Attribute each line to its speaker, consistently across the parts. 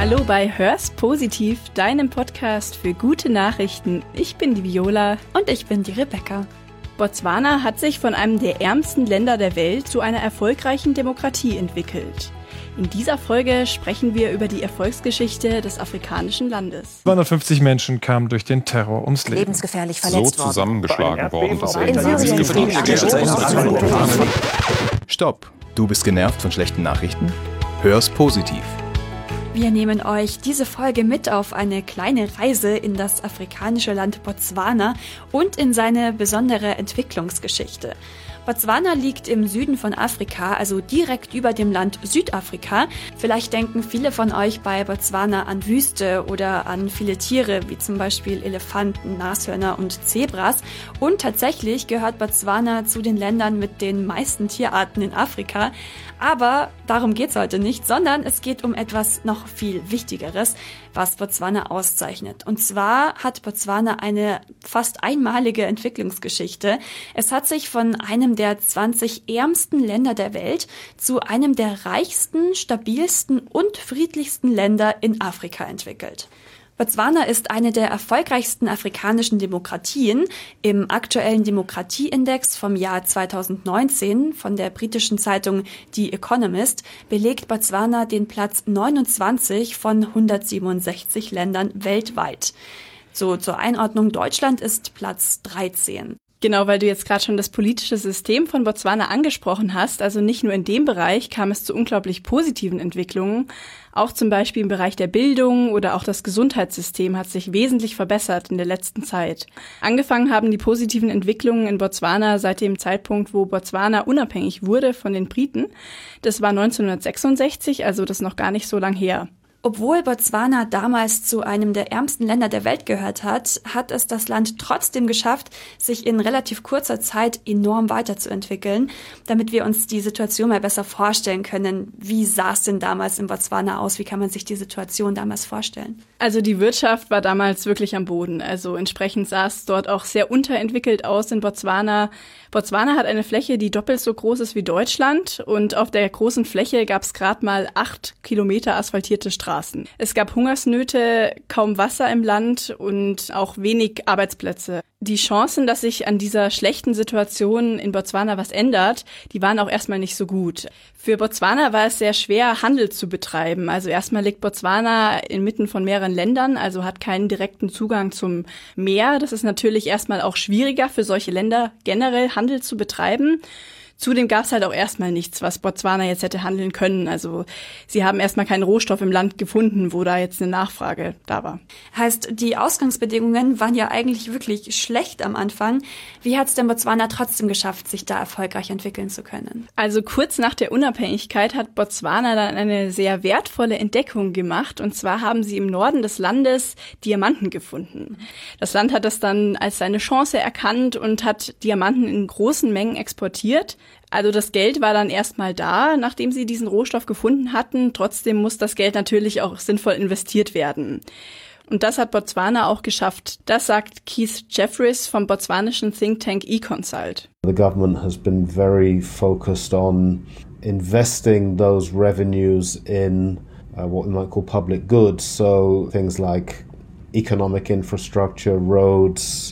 Speaker 1: Hallo bei Hör's Positiv, deinem Podcast für gute Nachrichten. Ich bin die Viola.
Speaker 2: Und ich bin die Rebecca.
Speaker 1: Botswana hat sich von einem der ärmsten Länder der Welt zu einer erfolgreichen Demokratie entwickelt. In dieser Folge sprechen wir über die Erfolgsgeschichte des afrikanischen Landes.
Speaker 3: 250 Menschen kamen durch den Terror ums Leben.
Speaker 4: Lebensgefährlich verletzt worden.
Speaker 5: Zusammengeschlagen worden, dass
Speaker 6: Stopp! Du bist genervt von schlechten Nachrichten? Hör's positiv.
Speaker 2: Wir nehmen euch diese Folge mit auf eine kleine Reise in das afrikanische Land Botswana und in seine besondere Entwicklungsgeschichte. Botswana liegt im Süden von Afrika, also direkt über dem Land Südafrika. Vielleicht denken viele von euch bei Botswana an Wüste oder an viele Tiere, wie zum Beispiel Elefanten, Nashörner und Zebras. Und tatsächlich gehört Botswana zu den Ländern mit den meisten Tierarten in Afrika. Aber darum geht's heute nicht, sondern es geht um etwas noch viel Wichtigeres, was Botswana auszeichnet. Und zwar hat Botswana eine fast einmalige Entwicklungsgeschichte. Es hat sich von einem der 20 ärmsten Länder der Welt zu einem der reichsten, stabilsten und friedlichsten Länder in Afrika entwickelt. Botswana ist eine der erfolgreichsten afrikanischen Demokratien. Im aktuellen Demokratieindex vom Jahr 2019 von der britischen Zeitung The Economist belegt Botswana den Platz 29 von 167 Ländern weltweit. So zur Einordnung, Deutschland ist Platz 13.
Speaker 1: Genau, weil du jetzt gerade schon das politische System von Botswana angesprochen hast. Also nicht nur in dem Bereich kam es zu unglaublich positiven Entwicklungen. Auch zum Beispiel im Bereich der Bildung oder auch das Gesundheitssystem hat sich wesentlich verbessert in der letzten Zeit. Angefangen haben die positiven Entwicklungen in Botswana seit dem Zeitpunkt, wo Botswana unabhängig wurde von den Briten. Das war 1966, also das ist noch gar nicht so lang her.
Speaker 2: Obwohl Botswana damals zu einem der ärmsten Länder der Welt gehört hat, hat es das Land trotzdem geschafft, sich in relativ kurzer Zeit enorm weiterzuentwickeln. Damit wir uns die Situation mal besser vorstellen können, wie sah es denn damals in Botswana aus? Wie kann man sich die Situation damals vorstellen?
Speaker 1: Also die Wirtschaft war damals wirklich am Boden. Also entsprechend sah es dort auch sehr unterentwickelt aus in Botswana. Botswana hat eine Fläche, die doppelt so groß ist wie Deutschland. Und auf der großen Fläche gab es gerade mal 8 Kilometer asphaltierte Straßen. Es gab Hungersnöte, kaum Wasser im Land und auch wenig Arbeitsplätze. Die Chancen, dass sich an dieser schlechten Situation in Botswana was ändert, die waren auch erstmal nicht so gut. Für Botswana war es sehr schwer, Handel zu betreiben. Also erstmal liegt Botswana inmitten von mehreren Ländern, also hat keinen direkten Zugang zum Meer. Das ist natürlich erstmal auch schwieriger für solche Länder, generell Handel zu betreiben. Zudem gab es halt auch erstmal nichts, was Botswana jetzt hätte handeln können. Also sie haben erstmal keinen Rohstoff im Land gefunden, wo da jetzt eine Nachfrage da war.
Speaker 2: Heißt, die Ausgangsbedingungen waren ja eigentlich wirklich schlecht am Anfang. Wie hat es denn Botswana trotzdem geschafft, sich da erfolgreich entwickeln zu können?
Speaker 1: Also kurz nach der Unabhängigkeit hat Botswana dann eine sehr wertvolle Entdeckung gemacht. Und zwar haben sie im Norden des Landes Diamanten gefunden. Das Land hat das dann als seine Chance erkannt und hat Diamanten in großen Mengen exportiert. Also das Geld war dann erstmal da, nachdem sie diesen Rohstoff gefunden hatten. Trotzdem muss das Geld natürlich auch sinnvoll investiert werden. Und das hat Botswana auch geschafft. Das sagt Keith Jeffries vom botswanischen Think Tank eConsult.
Speaker 7: The government has been very focused on investing those revenues in what we might call public goods. So things like economic infrastructure, roads,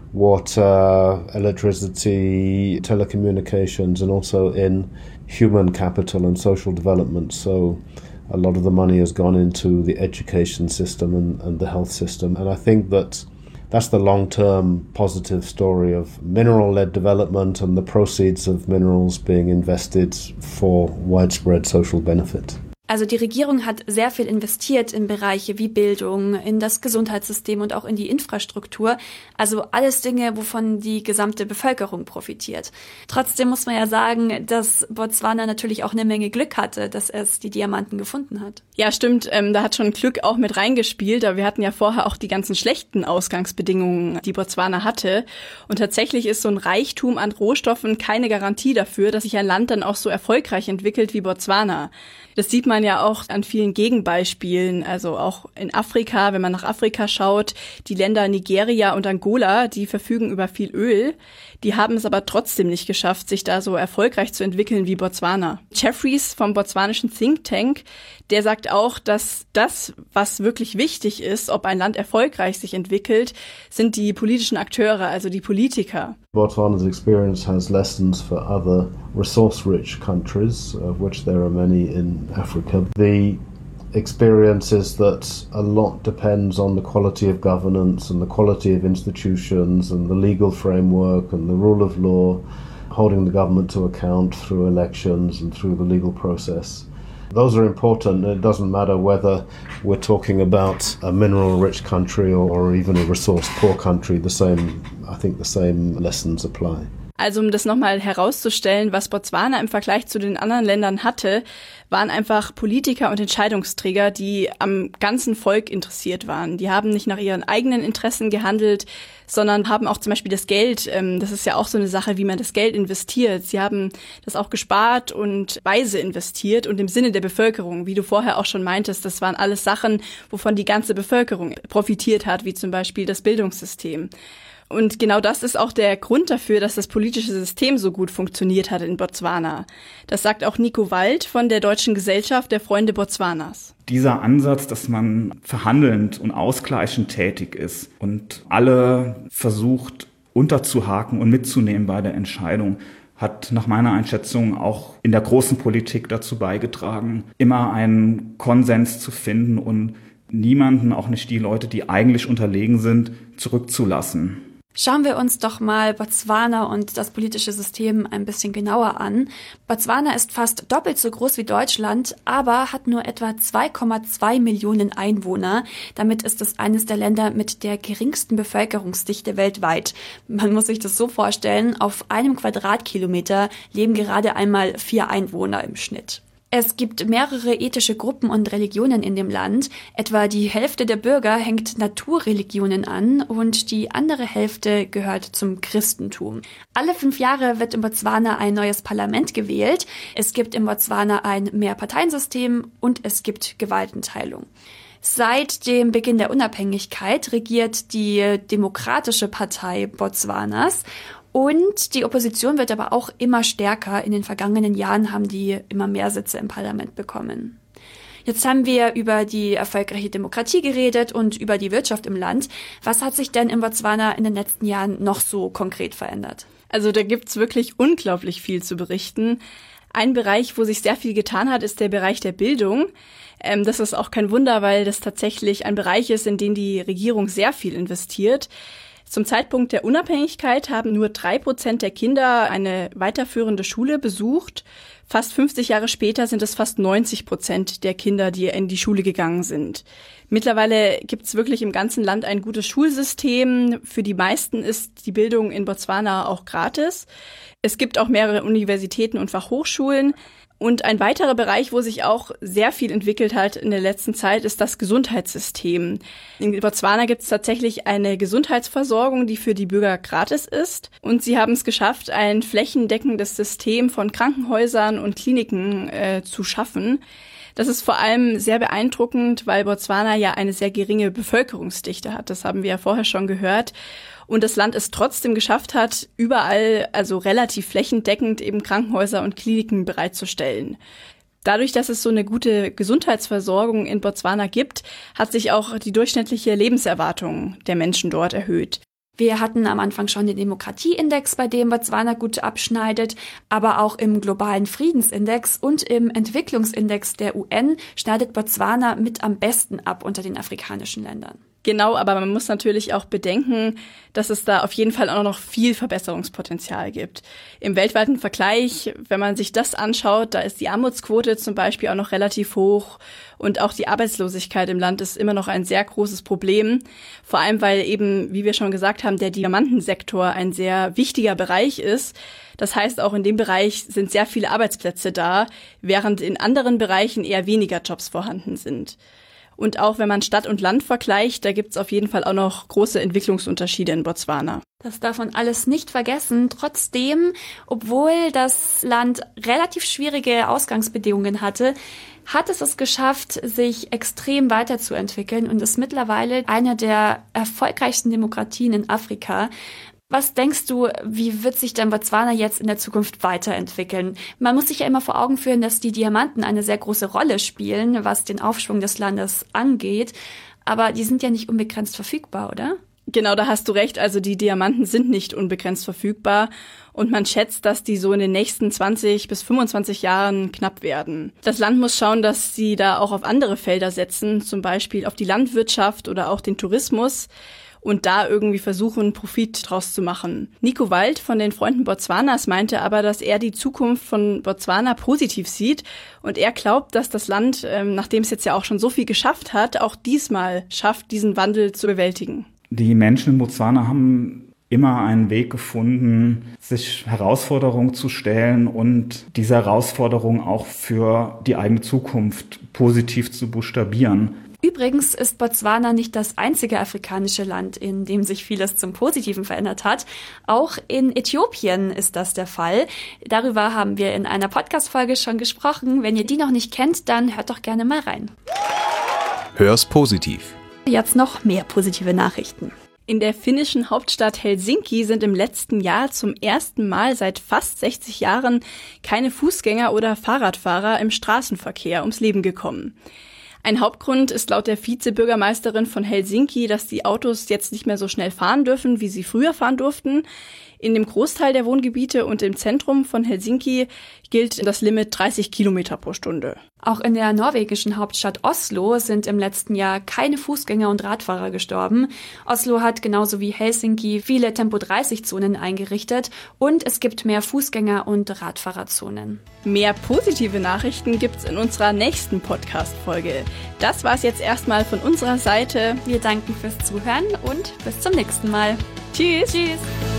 Speaker 7: water, electricity, telecommunications, and also in human capital and social development. So a lot of the money has gone into the education system and the health system. And I think that's the long-term positive story of mineral-led development and the proceeds of minerals being invested for widespread social benefit.
Speaker 2: Also die Regierung hat sehr viel investiert in Bereiche wie Bildung, in das Gesundheitssystem und auch in die Infrastruktur. Also alles Dinge, wovon die gesamte Bevölkerung profitiert. Trotzdem muss man ja sagen, dass Botswana natürlich auch eine Menge Glück hatte, dass es die Diamanten gefunden hat.
Speaker 1: Ja, stimmt. Da hat schon Glück auch mit reingespielt. Aber wir hatten ja vorher auch die ganzen schlechten Ausgangsbedingungen, die Botswana hatte. Und tatsächlich ist so ein Reichtum an Rohstoffen keine Garantie dafür, dass sich ein Land dann auch so erfolgreich entwickelt wie Botswana. Das sieht man man ja auch an vielen Gegenbeispielen, also auch in Afrika, wenn man nach Afrika schaut, die Länder Nigeria und Angola, die verfügen über viel Öl. Die haben es aber trotzdem nicht geschafft, sich da so erfolgreich zu entwickeln wie Botswana. Jeffries vom botswanischen Think Tank, der sagt auch, dass das, was wirklich wichtig ist, ob ein Land erfolgreich sich entwickelt, sind die politischen Akteure, also die Politiker.
Speaker 7: Botswana's experience has lessons for other resource-rich countries, of which there are many in Africa. The experience is that a lot depends on the quality of governance and the quality of institutions and the legal framework and the rule of law, holding the government to account through elections and through the legal process. Those are important. It doesn't matter whether we're talking about a mineral-rich country or even a resource-poor country. I think the same lessons apply.
Speaker 1: Also um das nochmal herauszustellen, was Botswana im Vergleich zu den anderen Ländern hatte, waren einfach Politiker und Entscheidungsträger, die am ganzen Volk interessiert waren. Die haben nicht nach ihren eigenen Interessen gehandelt, sondern haben auch zum Beispiel das Geld, das ist ja auch so eine Sache, wie man das Geld investiert. Sie haben das auch gespart und weise investiert und im Sinne der Bevölkerung. Wie du vorher auch schon meintest, das waren alles Sachen, wovon die ganze Bevölkerung profitiert hat, wie zum Beispiel das Bildungssystem. Und genau das ist auch der Grund dafür, dass das politische System so gut funktioniert hat in Botswana. Das sagt auch Nico Wald von der Deutschen Gesellschaft der Freunde Botswanas.
Speaker 4: Dieser Ansatz, dass man verhandelnd und ausgleichend tätig ist und alle versucht unterzuhaken und mitzunehmen bei der Entscheidung, hat nach meiner Einschätzung auch in der großen Politik dazu beigetragen, immer einen Konsens zu finden und niemanden, auch nicht die Leute, die eigentlich unterlegen sind, zurückzulassen.
Speaker 2: Schauen wir uns doch mal Botswana und das politische System ein bisschen genauer an. Botswana ist fast doppelt so groß wie Deutschland, aber hat nur etwa 2,2 Millionen Einwohner. Damit ist es eines der Länder mit der geringsten Bevölkerungsdichte weltweit. Man muss sich das so vorstellen, auf einem Quadratkilometer leben gerade einmal 4 Einwohner im Schnitt. Es gibt mehrere ethische Gruppen und Religionen in dem Land. Etwa die Hälfte der Bürger hängt Naturreligionen an und die andere Hälfte gehört zum Christentum. Alle 5 Jahre wird in Botswana ein neues Parlament gewählt. Es gibt in Botswana ein Mehrparteiensystem und es gibt Gewaltenteilung. Seit dem Beginn der Unabhängigkeit regiert die Demokratische Partei Botswanas. Und die Opposition wird aber auch immer stärker. In den vergangenen Jahren haben die immer mehr Sitze im Parlament bekommen. Jetzt haben wir über die erfolgreiche Demokratie geredet und über die Wirtschaft im Land. Was hat sich denn in Botswana in den letzten Jahren noch so konkret verändert?
Speaker 1: Also da gibt's wirklich unglaublich viel zu berichten. Ein Bereich, wo sich sehr viel getan hat, ist der Bereich der Bildung. Das ist auch kein Wunder, weil das tatsächlich ein Bereich ist, in den die Regierung sehr viel investiert. Zum Zeitpunkt der Unabhängigkeit haben nur 3% der Kinder eine weiterführende Schule besucht. Fast 50 Jahre später sind es fast 90% der Kinder, die in die Schule gegangen sind. Mittlerweile gibt es wirklich im ganzen Land ein gutes Schulsystem. Für die meisten ist die Bildung in Botswana auch gratis. Es gibt auch mehrere Universitäten und Fachhochschulen. Und ein weiterer Bereich, wo sich auch sehr viel entwickelt hat in der letzten Zeit, ist das Gesundheitssystem. In Botswana gibt es tatsächlich eine Gesundheitsversorgung, die für die Bürger gratis ist. Und sie haben es geschafft, ein flächendeckendes System von Krankenhäusern und Kliniken zu schaffen. Das ist vor allem sehr beeindruckend, weil Botswana ja eine sehr geringe Bevölkerungsdichte hat. Das haben wir ja vorher schon gehört. Und das Land es trotzdem geschafft hat, überall, also relativ flächendeckend, eben Krankenhäuser und Kliniken bereitzustellen. Dadurch, dass es so eine gute Gesundheitsversorgung in Botswana gibt, hat sich auch die durchschnittliche Lebenserwartung der Menschen dort erhöht.
Speaker 2: Wir hatten am Anfang schon den Demokratieindex, bei dem Botswana gut abschneidet, aber auch im globalen Friedensindex und im Entwicklungsindex der UN schneidet Botswana mit am besten ab unter den afrikanischen Ländern.
Speaker 1: Genau, aber man muss natürlich auch bedenken, dass es da auf jeden Fall auch noch viel Verbesserungspotenzial gibt. Im weltweiten Vergleich, wenn man sich das anschaut, da ist die Armutsquote zum Beispiel auch noch relativ hoch und auch die Arbeitslosigkeit im Land ist immer noch ein sehr großes Problem. Vor allem, weil eben, wie wir schon gesagt haben, der Diamantensektor ein sehr wichtiger Bereich ist. Das heißt, auch in dem Bereich sind sehr viele Arbeitsplätze da, während in anderen Bereichen eher weniger Jobs vorhanden sind. Und auch wenn man Stadt und Land vergleicht, da gibt es auf jeden Fall auch noch große Entwicklungsunterschiede in Botswana.
Speaker 2: Das darf man alles nicht vergessen. Trotzdem, obwohl das Land relativ schwierige Ausgangsbedingungen hatte, hat es geschafft, sich extrem weiterzuentwickeln und ist mittlerweile eine der erfolgreichsten Demokratien in Afrika. Was denkst du, wie wird sich denn Botswana jetzt in der Zukunft weiterentwickeln? Man muss sich ja immer vor Augen führen, dass die Diamanten eine sehr große Rolle spielen, was den Aufschwung des Landes angeht. Aber die sind ja nicht unbegrenzt verfügbar, oder?
Speaker 1: Genau, da hast du recht. Also die Diamanten sind nicht unbegrenzt verfügbar und man schätzt, dass die so in den nächsten 20 bis 25 Jahren knapp werden. Das Land muss schauen, dass sie da auch auf andere Felder setzen, zum Beispiel auf die Landwirtschaft oder auch den Tourismus und da irgendwie versuchen, Profit draus zu machen. Nico Wald von den Freunden Botswanas meinte aber, dass er die Zukunft von Botswana positiv sieht und er glaubt, dass das Land, nachdem es jetzt ja auch schon so viel geschafft hat, auch diesmal schafft, diesen Wandel zu bewältigen.
Speaker 4: Die Menschen in Botswana haben immer einen Weg gefunden, sich Herausforderungen zu stellen und diese Herausforderungen auch für die eigene Zukunft positiv zu buchstabieren.
Speaker 2: Übrigens ist Botswana nicht das einzige afrikanische Land, in dem sich vieles zum Positiven verändert hat. Auch in Äthiopien ist das der Fall. Darüber haben wir in einer Podcast-Folge schon gesprochen. Wenn ihr die noch nicht kennt, dann hört doch gerne mal rein.
Speaker 6: Hör's positiv.
Speaker 2: Jetzt noch mehr positive Nachrichten.
Speaker 1: In der finnischen Hauptstadt Helsinki sind im letzten Jahr zum ersten Mal seit fast 60 Jahren keine Fußgänger oder Fahrradfahrer im Straßenverkehr ums Leben gekommen. Ein Hauptgrund ist laut der Vizebürgermeisterin von Helsinki, dass die Autos jetzt nicht mehr so schnell fahren dürfen, wie sie früher fahren durften. In dem Großteil der Wohngebiete und im Zentrum von Helsinki gilt das Limit 30 Kilometer pro Stunde.
Speaker 2: Auch in der norwegischen Hauptstadt Oslo sind im letzten Jahr keine Fußgänger und Radfahrer gestorben. Oslo hat genauso wie Helsinki viele Tempo-30-Zonen eingerichtet und es gibt mehr Fußgänger- und Radfahrerzonen.
Speaker 1: Mehr positive Nachrichten gibt's in unserer nächsten Podcast-Folge. Das war's jetzt erstmal von unserer Seite.
Speaker 2: Wir danken fürs Zuhören und bis zum nächsten Mal.
Speaker 1: Tschüss!
Speaker 2: Tschüss!